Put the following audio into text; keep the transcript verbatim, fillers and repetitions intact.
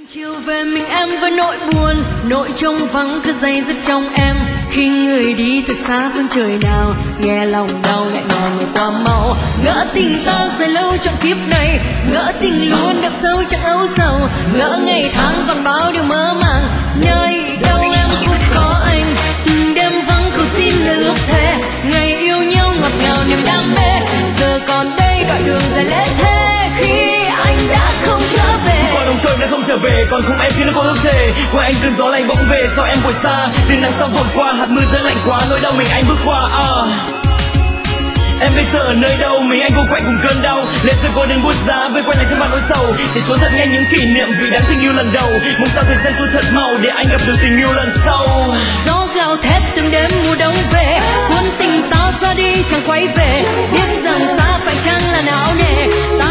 Chiều về mình em với nỗi buồn, nỗi trống vắng cứ dây dứt trong em. Khi người đi từ xa phương trời nào, nghe lòng đau lại ngò người qua mau. Ngỡ tình ta dài lâu trong kiếp này, ngỡ tình luôn đậm sâu trong âu sầu. Ngỡ ngày tháng còn bao điều mơ màng, nơi đâu em cũng có anh. Từng đêm vắng cầu xin lời ước thề, ngày yêu nhau ngọt ngào niềm đam mê. Giờ còn đây đoạn đường dài lễ thế, khi anh đã không trở về. Qua đồng trôi đã không trở về, còn khung em khi nó có ước thề. Qua anh cơn gió lạnh bỗng về, sao em buổi xa. Tiếng nắng sau vội qua, hạt mưa rơi lạnh quá, nỗi đau mình anh bước qua. uh. Em bây giờ ở nơi đâu, mình anh vô quạnh cùng cơn đau. Lệ rơi qua đến buốt giá, vây quanh lại trong mặt nỗi sầu. Chỉ trốn thật nhanh những kỷ niệm vì đáng tình yêu lần đầu. Mong sao thời gian trôi thật mau để anh gặp được tình yêu lần sau. Gió gào thét từng đêm mùa đông về, cuốn tình ta ra đi chẳng quay về. Biết rằng xa phải chăng là não nề.